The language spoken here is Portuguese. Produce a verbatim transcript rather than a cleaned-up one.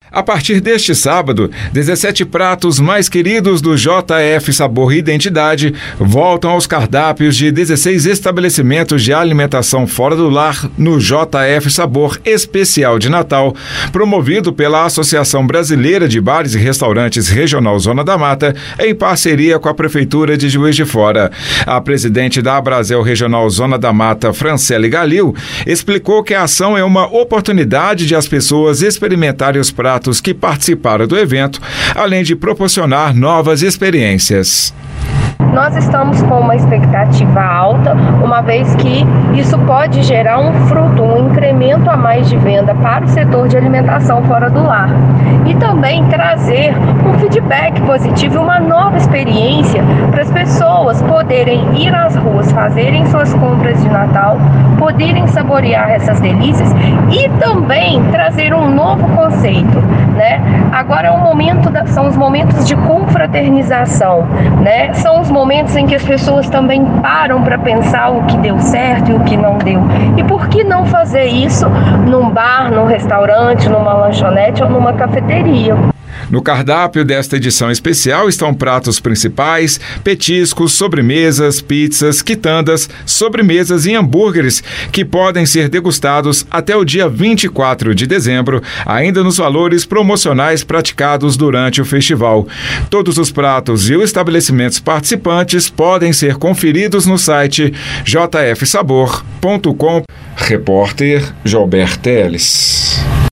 A partir deste sábado, dezessete pratos mais queridos do J F Sabor Identidade voltam aos cardápios de dezesseis estabelecimentos de alimentação fora do lar no J F Sabor Especial de Natal, promovido pela Associação Brasileira de Bares e Restaurantes Regional Zona da Mata, em parceria com a Prefeitura de Juiz de Fora. A presidente da Abrazel Regional Zona da Mata, Franciele Galil, explicou que a ação é uma oportunidade de as pessoas experimentarem os pratos que participaram do evento, além de proporcionar novas experiências. Nós estamos com uma expectativa alta, uma vez que isso pode gerar um fruto, um incremento a mais de venda para o setor de alimentação fora do lar. E também trazer um feedback positivo e uma nova experiência para as pessoas poderem ir às ruas, fazerem suas compras de Natal, poderem saborear essas delícias e também trazer um novo conceito, né? Agora é um momento da, são os momentos de confraternização, né? São os momentos em que as pessoas também param para pensar o que deu certo e o que não deu. E por que não fazer isso num bar, num restaurante, numa lanchonete ou numa cafeteria? No cardápio desta edição especial estão pratos principais, petiscos, sobremesas, pizzas, quitandas, sobremesas e hambúrgueres que podem ser degustados até o dia vinte e quatro de dezembro, ainda nos valores promocionais praticados durante o festival. Todos os pratos e os estabelecimentos participantes podem ser conferidos no site j f sabor ponto com. Repórter Gilberto Teles.